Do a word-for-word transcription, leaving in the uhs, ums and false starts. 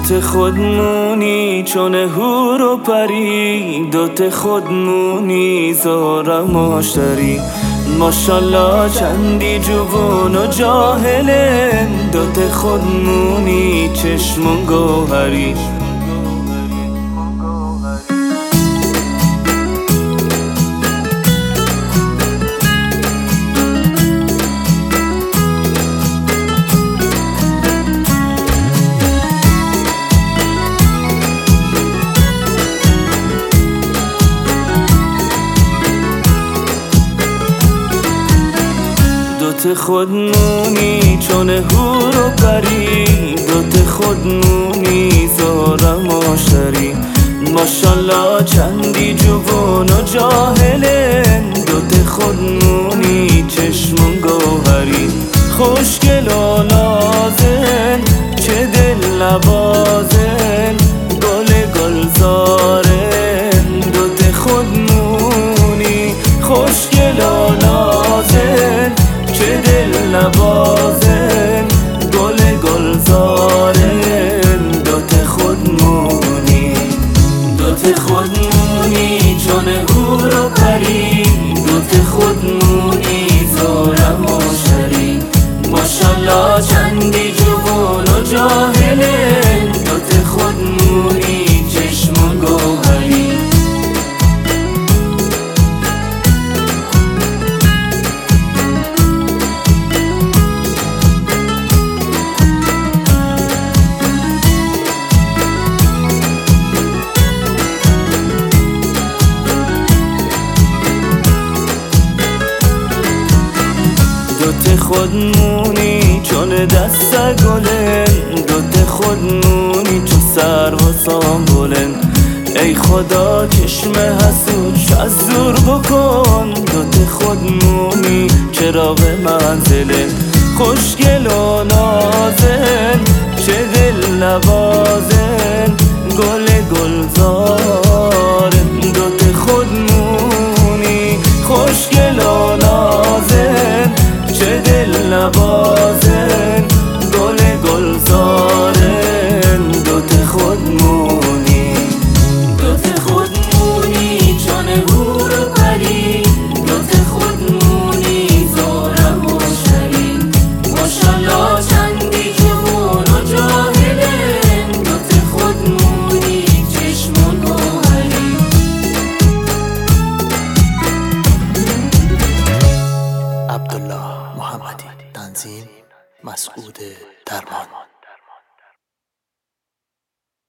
دوت خودمونی چون هور و پری، دوت خودمونی زارم آشتری. ماشالله چندی جوون و جاهلن، دوت خودمونی چشمون گوهری. دوت خودمونی چون هور و پری، دوت خودمونی زارم آشتری. ماشالله چندی جوون و جاهلن، دوت خودمونی چشمون گوهری. خوشگل و نازن چه دل نوازن، گل گلزارن دوت خودمونی. خوشگل و نازن چه دل نوازن، گل گلزارن دوت خودمونی. دوت خودمونی چون هور و پری، دوت خودمونی زارم آشتری. ماشالله چندی جوون و جاهلن، دوت خودمونی چشمون گوهری. دوت خودمونی چون دست گلن، دوت خودمونی چون سر و سامبولن. ای خدا چشم حسودش از دور بکن، دوت خودمونی چراغ منزلن. خوشگل و نازن چه دل نوازن، گل گلزارن دوت خودمونی. خوشگل و نازن چه دل نوازن، گل گلزارن دوت خودمونی. دوت خودمونی چون هور و پری، دوت خودمونی زارم آشتری. ماشالله چندی جوون و جاهلن، دوت خودمونی چشمون گوهری. عبدالله محمدی. تنظیم مسعود درمان.